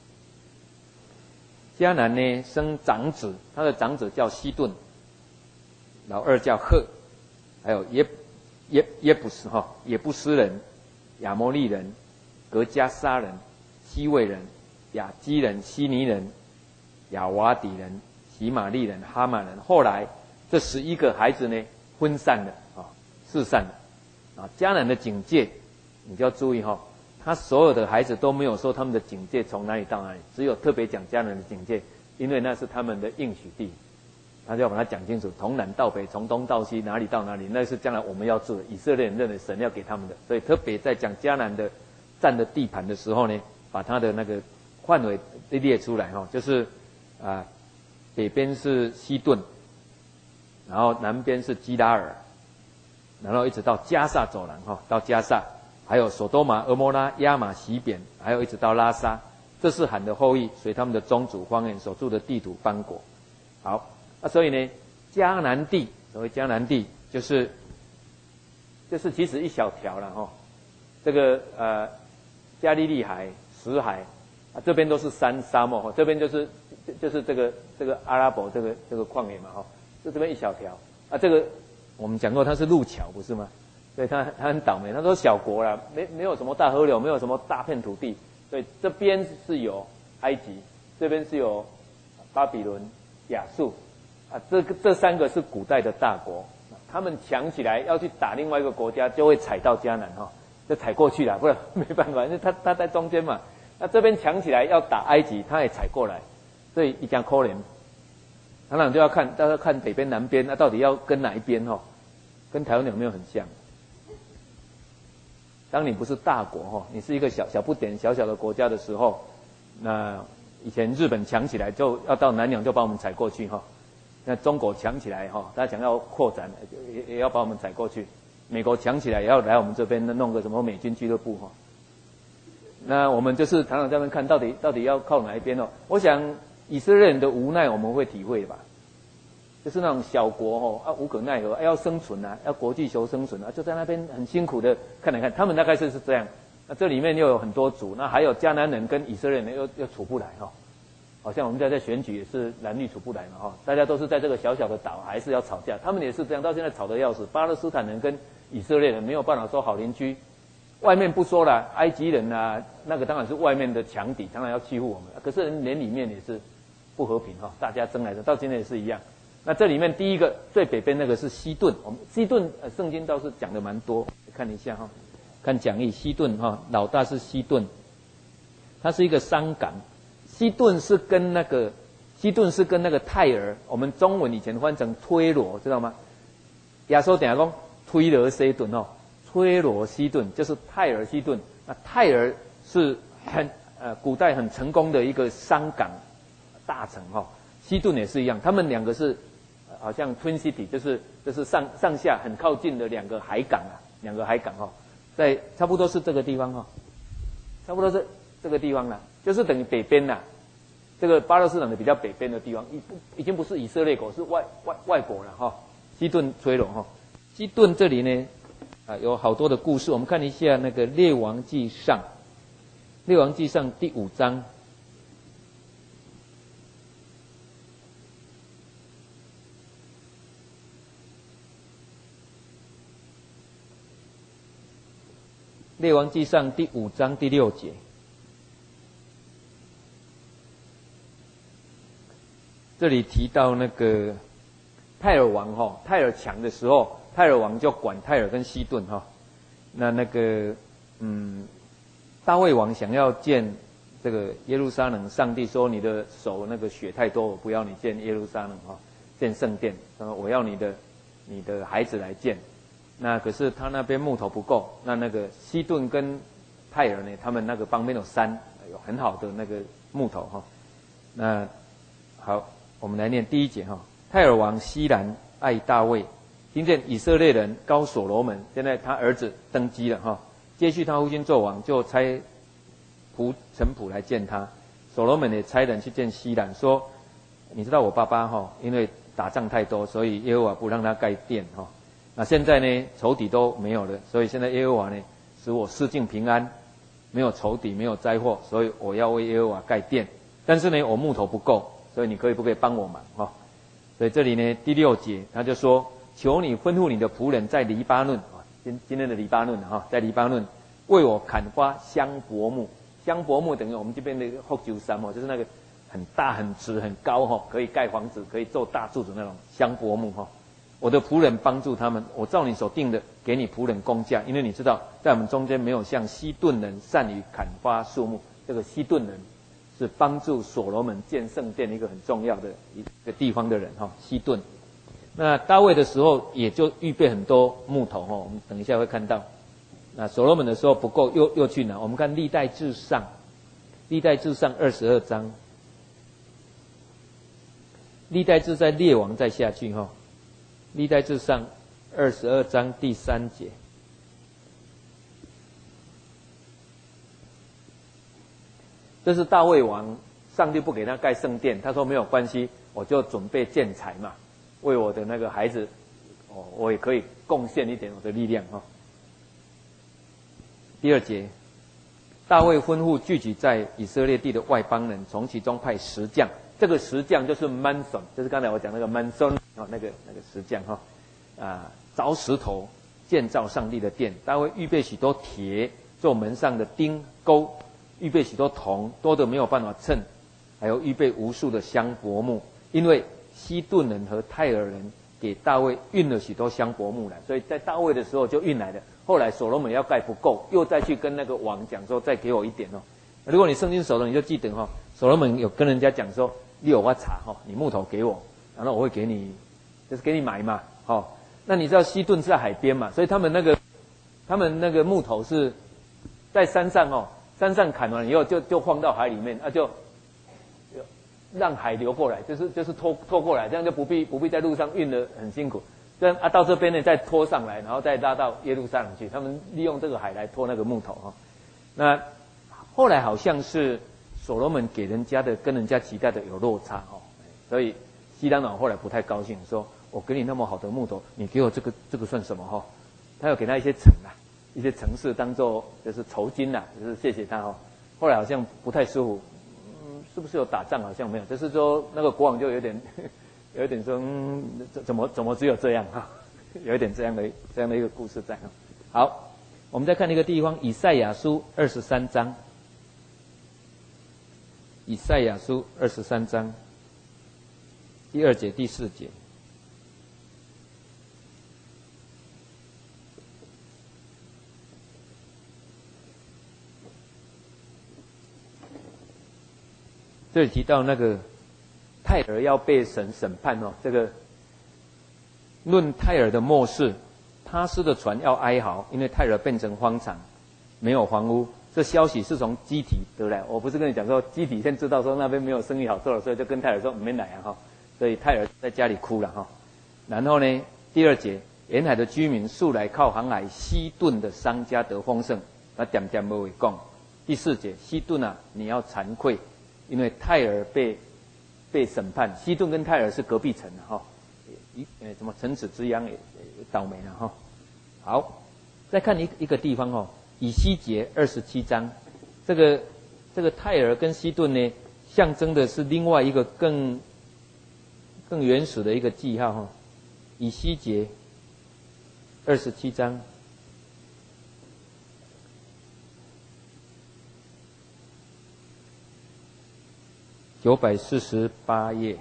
迦南呢生长子，他的长子叫西顿，老二叫赫，还有耶布斯人、亚摩利人、格加沙人、西魏人、亚基人、希尼人、亚瓦底人、喜玛利人、哈马人。后来这11个孩子呢分散了四散了迦南的警戒，你就要注意他所有的孩子都没有说他们的警戒从哪里到哪里，只有特别讲迦南的警戒，因为那是他们的应许地，他就要把它讲清楚，从南到北，从东到西，哪里到哪里，那是将来我们要住的，以色列人认为神要给他们的，所以特别在讲迦南的占的地盘的时候呢，把他的那个范围列出来就是北边是西顿，然后南边是基拉尔，然后一直到加萨走廊到加萨，还有索多玛、俄摩拉、亚玛、西扁，还有一直到拉撒，这是罕的后裔，随他们的宗族方言所住的地土邦国。好，所以呢，迦南地，所谓迦南地，就是其实一小条了这个加利利海、死海这边都是沙漠这边就是这个阿拉伯这个旷野嘛就这边一小条这个我们讲过它是路桥不是吗？所以他很倒霉，他说小国啦，没有什么大河流，没有什么大片土地，所以这边是有埃及，这边是有巴比伦、亚述这3个是古代的大国，他们强起来要去打另外一个国家，就会踩到迦南就踩过去了，不然没办法，因为他在中间嘛。那这边强起来要打埃及，他也踩过来，所以一讲可怜。当然就要看北边南边，那到底要跟哪一边跟台湾有没有很像？当你不是大国你是一个小不点小小的国家的时候，那以前日本强起来就要到南洋就把我们踩过去那中国强起来他想要扩展也要把我们踩过去，美国强起来也要来我们这边弄个什么美军俱乐部那我们就是常常在那边看到底要靠哪一边我想以色列人的无奈我们会体会吧，就是那种小国无可奈何要生存要国际求生存就在那边很辛苦的看来看，他们大概是这样。那这里面又有很多族，那还有迦南人跟以色列人又处不来好像我们在选举也是蓝绿处不来嘛大家都是在这个小小的岛还是要吵架，他们也是这样，到现在吵得要死。巴勒斯坦人跟以色列人没有办法说好邻居，外面不说了，埃及人那个当然是外面的强敌，当然要欺负我们，可是连里面也是不和平大家争来争，到今天也是一样。那这里面第一个最北边那个是西顿，我们西顿圣经倒是讲的蛮多，看一下看讲义，西顿老大是西顿，它是一个商港。西顿是跟那个泰尔，我们中文以前翻成推罗，知道吗？亚述等下讲推罗西顿推罗西顿就是泰尔西顿。那泰尔是古代很成功的一个商港大城西顿也是一样，他们两个是好像 Twin City， 就是上下很靠近的两个海港在差不多是这个地方差不多是这个地方啦，就是等于北边啦。这个巴勒斯坦的比较北边的地方，已经不是以色列国，是外国了西顿推罗西顿这里呢有好多的故事，我们看一下那个列王纪上第5章。列王纪上第5章第6节，这里提到那个泰尔王泰尔强的时候，泰尔王就管泰尔跟西顿那个大卫王想要建这个耶路撒冷，上帝说你的手那个血太多，我不要你建耶路撒冷建圣殿，我要你的孩子来建。那可是他那边木头不够，那个西顿跟泰尔呢，他们那个旁边有山，有很好的那个木头那好，我们来念第1节泰尔王西兰爱大卫，听见以色列人高所罗门，现在他儿子登基了接续他父亲做王，就差臣仆来见他。所罗门也差人去见西兰，说你知道我爸爸因为打仗太多，所以耶和华不让他盖殿那现在呢，仇敌都没有了，所以现在耶和华呢，使我四境平安，没有仇敌，没有灾祸，所以我要为耶和华盖殿。但是呢，我木头不够，所以你不可以帮我忙哈？所以这里呢，第6节他就说：求你吩咐你的仆人在黎巴嫩啊，今天的黎巴嫩哈，在黎巴嫩为我砍伐香柏木。香柏木等于我们这边的福州杉哦，就是那个很大、很直、很高哈，可以盖房子、可以做大柱子那种香柏木哈。我的仆人帮助他们，我照你所定的给你仆人工价，因为你知道，在我们中间没有像西顿人善于砍伐树木。这个西顿人是帮助所罗门建圣殿一个很重要的一个地方的人哈，西顿。那大卫的时候也就预备很多木头哈，我们等一下会看到。那所罗门的时候不够，又去哪？我们看历代志上22章，历代志在列王再下去哈，历代志上22章第3节，这是大卫王，上帝不给他盖圣殿，他说没有关系，我就准备建材嘛，为我的那个孩子，我也可以贡献一点我的力量哈。第2节，大卫吩咐聚集在以色列地的外邦人，从其中派10将。这个10将就是 Manson， 就是刚才我讲那个 Manson 那个10将哈，凿石头建造上帝的殿。大卫预备许多铁做门上的钉钩，预备许多铜多的没有办法称，还有预备无数的香柏木，因为西顿人和泰尔人给大卫运了许多香柏木来，所以在大卫的时候就运来了。后来所罗门要盖不够，又再去跟那个王讲说，再给我一点哦。如果你圣经熟了，你就记得哈，所罗门有跟人家讲说，你有我查哈，你木头给我，然后我会给你，就是给你买嘛，哦。那你知道西顿是在海边嘛，所以他们那个木头是在山上哦，山上砍完以后就放到海里面，就让海流过来，就是拖过来，这样就不必在路上运得很辛苦。这样到这边呢再拖上来，然后再拉到耶路撒冷去。他们利用这个海来拖那个木头哈。那后来好像是所罗门给人家的跟人家期待的有落差哈，所以西兰王后来不太高兴，说我给你那么好的木头，你给我这个算什么哈？他要给他一些城一些城市当做就是酬金就是谢谢他哈。后来好像不太舒服，是不是有打仗？好像没有，就是说那个国王就有点说，怎么只有这样哈？有一点这样的一个故事在哈。好，我们再看一个地方，以赛亚书23章，以赛亚书23章第2节、第4节。这里提到那个泰尔要被审判哦，这个论泰尔的末世，他施的船要哀嚎，因为泰尔变成荒场，没有房屋。这消息是从基提得来，我不是跟你讲说基提先知道说那边没有生意好做了，所以就跟泰尔说没来哈，所以泰尔在家里哭了哈。然后呢，第2节，沿海的居民素来靠航海西顿的商家得丰盛，那点点没为讲。第4节，西顿啊，你要惭愧。因为泰尔被审判，西顿跟泰尔是隔壁城的哈，什么城池之殃也倒霉了哈。好，再看一个地方哦，以西结27章，这个泰尔跟西顿呢，象征的是另外一个更原始的一个记号哈。以西结27章。948页，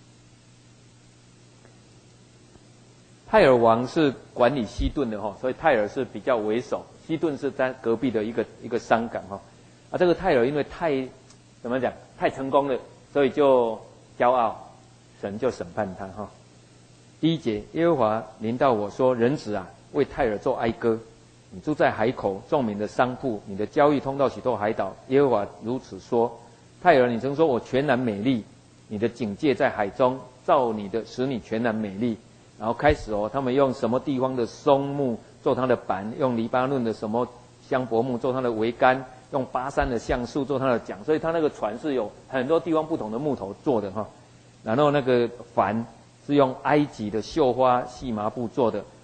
泰尔王是管理西顿的哈，所以泰尔是比较为首，西顿是在隔壁的一个商港哈。这个泰尔因为怎么讲太成功了，所以就骄傲，神就审判他哈。第1节，耶和华临到我说：人子啊，为泰尔做哀歌，你住在海口众民的商铺，你的交易通到许多海岛。耶和华如此说。泰尔，你曾说我全然美丽，你的警戒在海中，造你的使你全然美丽。然后开始他们用什么地方的松木做它的板，用黎巴嫩的什么香柏木做它的桅杆，用巴山的橡树做它的桨，所以它那个船是有很多地方不同的木头做的哈。然后那个帆是用埃及的绣花细麻布做的，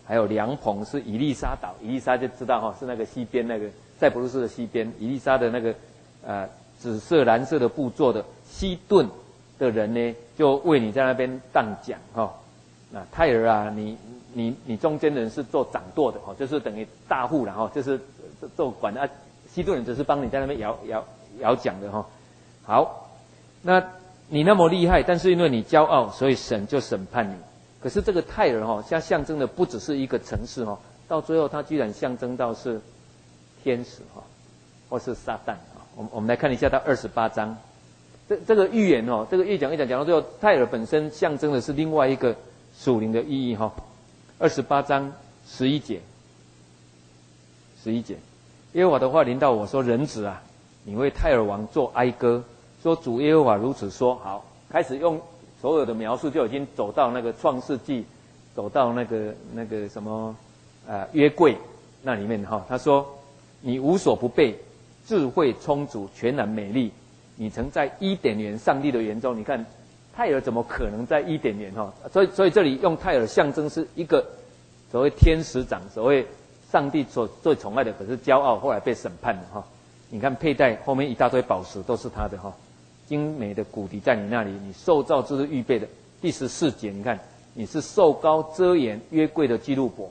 还有凉棚是以利沙岛，以利沙就知道哈，是那个西边那个塞浦路斯的西边，以利沙的那个紫色蓝色的布做的。西顿的人呢，就为你在那边当讲哈。那泰尔啊，你中间人是做掌舵的哈，就是等于大户了哈，就是做管的啊。西顿人只是帮你在那边摇讲的哈。好，那你那么厉害，但是因为你骄傲，所以神就审判你。可是这个泰尔哈，它象征的不只是一个城市哈，到最后它居然象征到是天使哈，或是撒旦啊。我们来看一下到28章，这个预言哦，这个越讲讲到最后，泰尔本身象征的是另外一个属灵的意义哈。28章11节，11节，耶和华的话临到我说：人子啊，你为泰尔王做哀歌，说主耶和华如此说。好，开始用所有的描述就已经走到那个创世纪，走到那个什么约柜那里面哈。他说：你无所不备，智慧充足，全然美丽。你曾在伊甸园上帝的园中，你看泰尔怎么可能在伊甸园哈？所以这里用泰尔象征是一个所谓天使长，所谓上帝所最宠爱的，可是骄傲，后来被审判了哈。你看佩戴后面一大堆宝石都是他的哈，精美的骨笛在你那里，你受造之日预备的。第14节，你看你是受膏遮掩约柜的基路伯。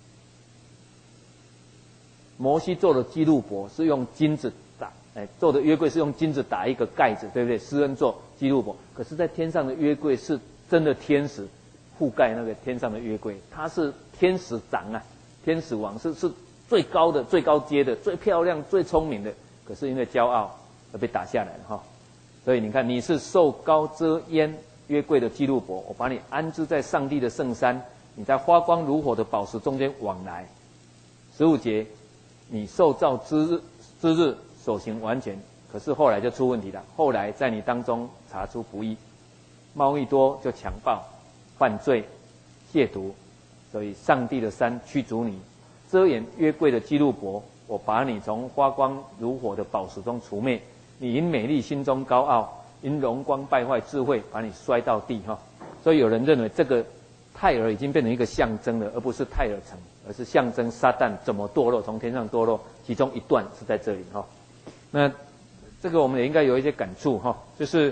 摩西做的基路伯是用金子打，做的约柜是用金子打一个盖子，对不对？施恩座基路伯，可是在天上的约柜是真的天使覆盖那个天上的约柜，他是天使长啊，天使王是最高的、最高阶的、最漂亮、最聪明的，可是因为骄傲而被打下来了哈。所以你看，你是受膏遮掩约柜的基路伯，我把你安置在上帝的圣山，你在发光如火的宝石中间往来。15节，你受造之日所行完全，可是后来就出问题了。后来在你当中查出不义，贸易多就强暴、犯罪、亵渎，所以上帝的山驱逐你，遮掩约柜的基路伯，我把你从发光如火的宝石中除灭。你因美丽心中高傲，因荣光败坏智慧，把你摔到地哈。所以有人认为这个泰尔已经变成一个象征了，而不是泰尔城，而是象征撒旦怎么堕落，从天上堕落，其中一段是在这里哈。那这个我们也应该有一些感触哈，就是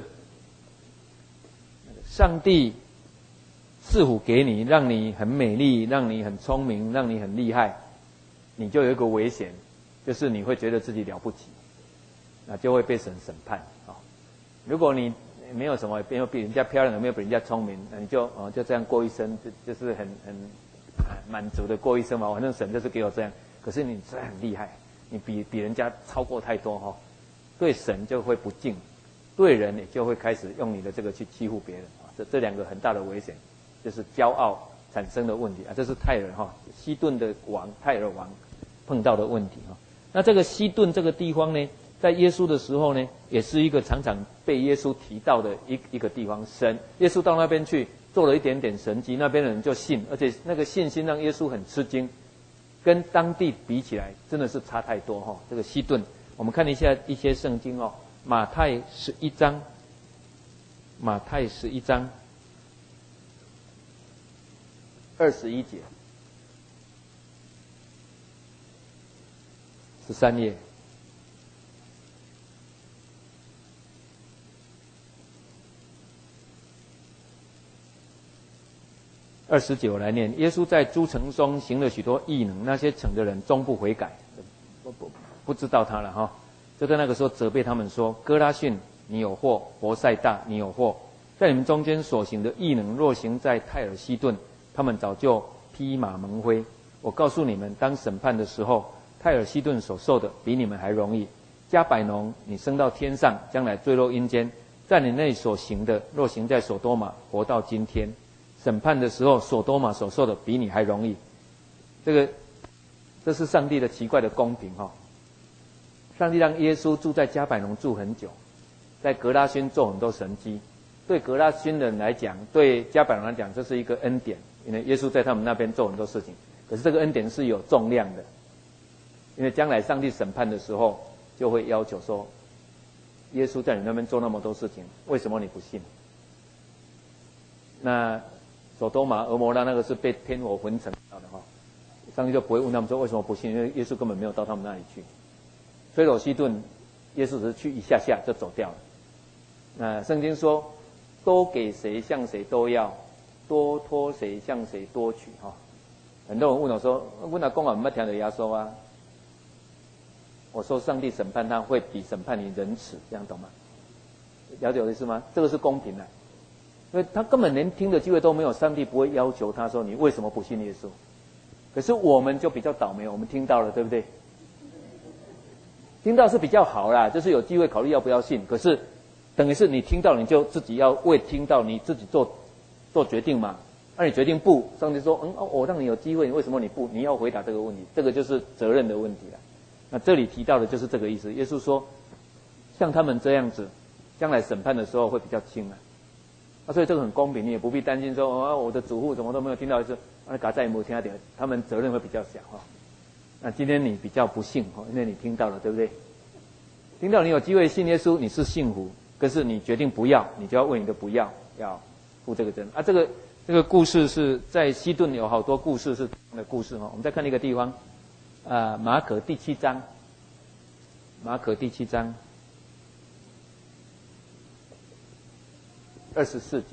上帝赐福给你，让你很美丽，让你很聪明，让你很厉害，你就有一个危险，就是你会觉得自己了不起，那就会被神审判啊。如果你没有什么，没有比人家漂亮，也没有比人家聪明，那你就这样过一生，就是很满足的过一生嘛。反正神就是给我这样，可是你真的很厉害，你比人家超过太多哈，对神就会不敬，对人也就会开始用你的这个去欺负别人啊。这两个很大的危险，就是骄傲产生的问题啊。这是泰尔哈，西顿的王泰尔王碰到的问题哈。那这个西顿这个地方呢，在耶稣的时候呢，也是一个常常被耶稣提到的一个地方。耶稣到那边去做了一点点神迹，那边的人就信，而且那个信心让耶稣很吃惊，跟当地比起来真的是差太多哈。这个西顿，我们看一下一些圣经哦，马太11章21节，13页。29我来念。耶稣在诸城中行了许多异能，那些城的人终不悔改，不知道他了哈。就在那个时候责备他们说：哥拉汛你有祸，伯赛大你有祸，在你们中间所行的异能，若行在泰尔西顿，他们早就披麻蒙灰。我告诉你们，当审判的时候，泰尔西顿所受的比你们还容易。加百农你升到天上，将来坠落阴间，在你那里所行的，若行在所多玛，活到今天。审判的时候，所多玛所受的比你还容易。这是上帝的奇怪的公平哈。上帝让耶稣住在加百农住很久，在格拉汛做很多神迹。对格拉汛人来讲，对加百农来讲，这是一个恩典，因为耶稣在他们那边做很多事情。可是这个恩典是有重量的，因为将来上帝审判的时候，就会要求说，耶稣在你那边做那么多事情，为什么你不信？那所多玛、俄摩拉那个是被天火焚城的哈。 上帝就不会问他们说为什么不信，因为耶稣根本没有到他们那里去。推罗西顿，耶稣只是去一下下就走掉了。那圣经说，多给谁向谁都要，多托谁向谁多取哈。很多人问我说，我哪公啊，没听到耶稣啊？我说上帝审判他会比审判你仁慈，这样懂吗？了解我的意思吗？这个是公平的，因为他根本连听的机会都没有，上帝不会要求他说你为什么不信耶稣。可是我们就比较倒霉，我们听到了，对不对？听到是比较好啦，就是有机会考虑要不要信。可是等于是你听到，你就自己要为听到你自己做决定嘛。那你决定不，上帝说我让你有机会，为什么你不？你要回答这个问题，这个就是责任的问题了。那这里提到的就是这个意思。耶稣说，像他们这样子，将来审判的时候会比较轻啊。所以这个很公平，你也不必担心说我的主户怎么都没有听到一次，嘎再也没有听到点，他们责任会比较小哈。那今天你比较不幸哈，因为你听到了，对不对？听到你有机会信耶稣，你是幸福。可是你决定不要，你就要为你的不要负这个责任啊。这个故事是在西顿有好多故事是这样的故事哈。我们再看一个地方，马可第7章24节。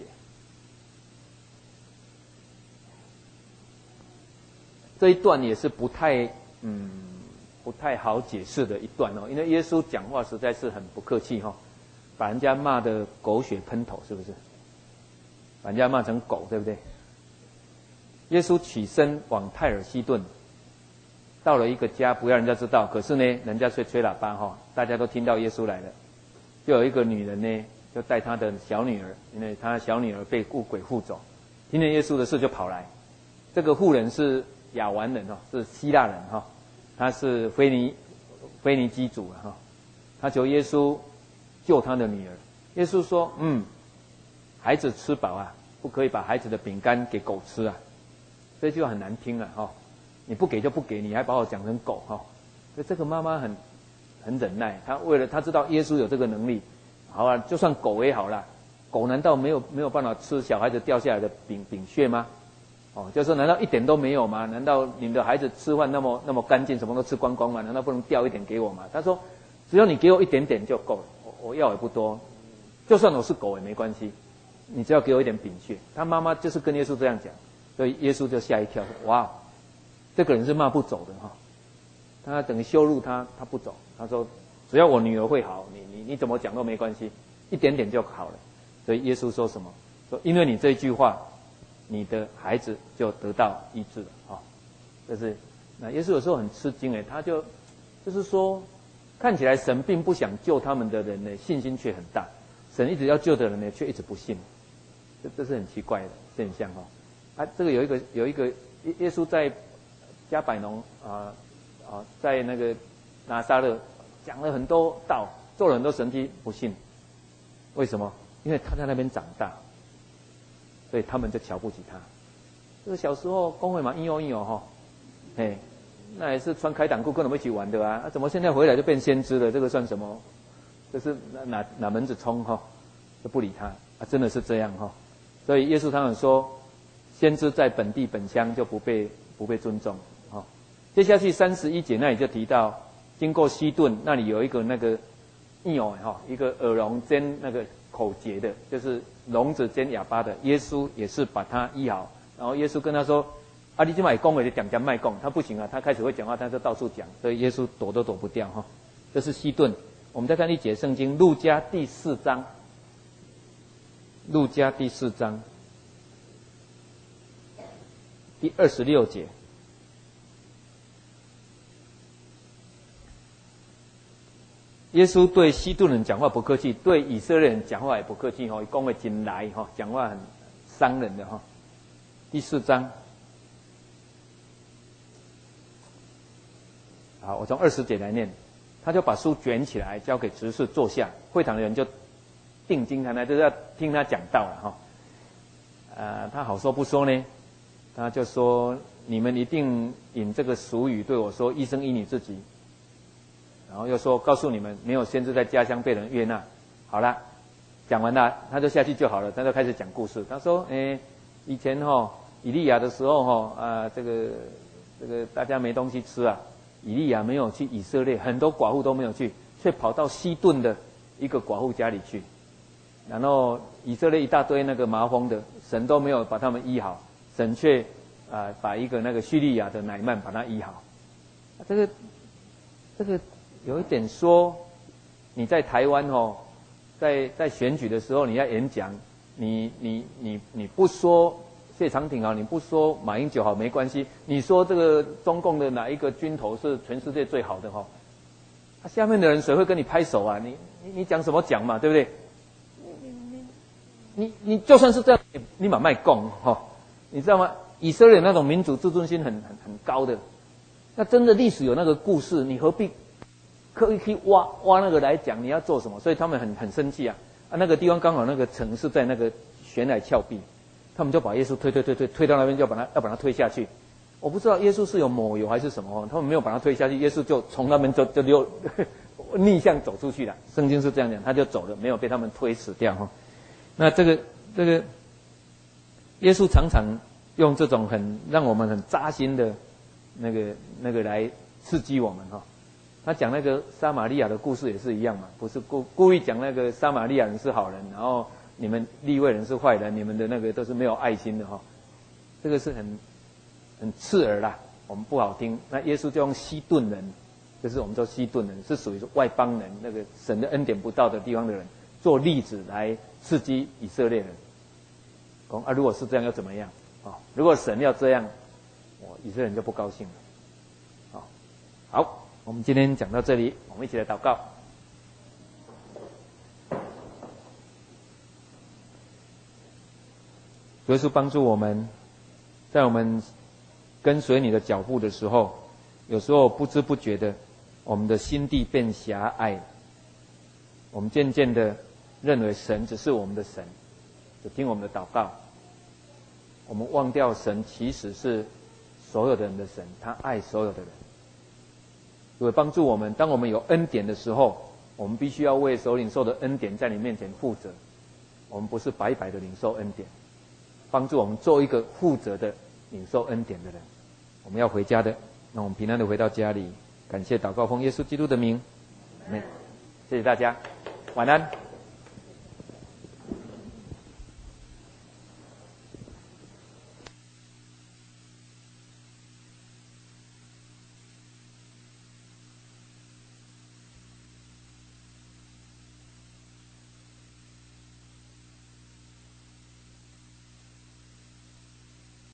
这一段也是不太好解释的一段哦，因为耶稣讲话实在是很不客气哈，把人家骂得狗血喷头，是不是？把人家骂成狗，对不对？耶稣起身往泰尔西顿，到了一个家，不要人家知道，可是呢，人家吹喇叭哈，大家都听到耶稣来了。就有一个女人呢，就带她的小女儿，因为她小女儿被鬼附走，听见耶稣的事就跑来。这个妇人是亚完人哈，是希腊人哈，他是腓尼基族哈，他求耶稣救他的女儿。耶稣说：“孩子吃饱啊，不可以把孩子的饼干给狗吃啊。”这句话很难听啊哈，你不给就不给，你还把我讲成狗哈。所以这个妈妈很忍耐，她为了她知道耶稣有这个能力，好啊，就算狗也好啦，狗难道没有办法吃小孩子掉下来的饼屑吗？就是说难道一点都没有吗？难道你们的孩子吃饭那么干净，什么都吃光光吗？难道不能掉一点给我吗？他说，只要你给我一点点就够了，我要也不多，就算我是狗也没关系，你只要给我一点饼屑。他妈妈就是跟耶稣这样讲，所以耶稣就吓一跳，说哇，这个人是骂不走的哈，他等于羞辱他不走。他说，只要我女儿会好，你怎么讲都没关系，一点点就好了。所以耶稣说什么？说因为你这一句话，你的孩子就得到医治了啊！就是那耶稣有时候很吃惊他就是说，看起来神并不想救他们的人呢，信心却很大；神一直要救的人呢，却一直不信。这是很奇怪的现象哈。这个有一个耶稣在加百农在那个拿撒勒讲了很多道，做了很多神迹，不信。为什么？因为他在那边长大。所以他们就瞧不起他。这个小时候公会嘛，硬有哈，那也是穿开裆裤跟我们一起玩的啊。怎么现在回来就变先知了？这个算什么？这是哪门子冲哈？就不理他真的是这样哈。所以耶稣他们说，先知在本地本乡就不被尊重哈。接下去31节那里就提到，经过西顿那里有一个那个一个耳聋兼那个口结的，就是聋子兼哑巴的，耶稣也是把他医好。然后耶稣跟他说：“你这卖讲的，你讲卖讲。”他不行啊，他开始会讲话，他就到处讲，所以耶稣躲都躲不掉哈。这是西顿。我们再看一节圣经，路加第4章，路加第4章第26节。耶稣对西顿人讲话不客气，对以色列人讲话也不客气哈，讲话真来哈，讲话很伤人的哈。第4章，好，我从20节来念，他就把书卷起来，交给执事坐下，会堂的人就定睛看他，就是要听他讲道了哈。他好说不说呢，他就说：“你们一定引这个俗语对我说，一生依你自己。”然后又说，告诉你们，没有先知在家乡被人悦纳。好了，讲完了，他就下去就好了。他就开始讲故事。他说，以前以利亚的时候这个这个大家没东西吃啊。以利亚没有去以色列，很多寡妇都没有去，却跑到西顿的一个寡妇家里去。然后以色列一大堆那个麻风的，神都没有把他们医好，神却把一个那个叙利亚的乃曼把他医好。这个有一点说，你在台湾哦，在选举的时候你要演讲，你不说谢长廷好，你不说马英九好没关系，你说这个中共的哪一个军头是全世界最好的哈？下面的人谁会跟你拍手啊？你讲什么讲嘛，对不对？你就算是这样，你马卖供哈，你知道吗？以色列那种民主自尊心很高的，那真的历史有那个故事，你何必刻意去挖那个来讲？你要做什么？所以他们很生气啊！那个地方刚好那个城是在那个悬崖峭壁，他们就把耶稣推到那边，要把他推下去。我不知道耶稣是有抹油还是什么，他们没有把他推下去，耶稣就从那边就溜逆向走出去了。圣经是这样讲，他就走了，没有被他们推死掉哈。那这个耶稣常常用这种让我们很扎心的那个来刺激我们哈。他讲那个撒玛利亚的故事也是一样嘛，不是故意讲那个撒玛利亚人是好人，然后你们利未人是坏人，你们的那个都是没有爱心的哈。这个是很刺耳啦，我们不好听。那耶稣就用西顿人，就是我们说西顿人是属于外邦人，那个神的恩典不到的地方的人，做例子来刺激以色列人。如果是这样又怎么样？如果神要这样，以色列人就不高兴了。好，我们今天讲到这里，我们一起来祷告。主耶稣帮助我们，在我们跟随你的脚步的时候，有时候不知不觉的，我们的心地变狭隘，我们渐渐的认为神只是我们的神，只听我们的祷告。我们忘掉神其实是所有的人的神，他爱所有的人。主帮助我们，当我们有恩典的时候，我们必须要为所领受的恩典在你面前负责。我们不是白白的领受恩典，帮助我们做一个负责的领受恩典的人。我们要回家的，让我们平安的回到家里。感谢祷告奉耶稣基督的名，阿们。谢谢大家，晚安。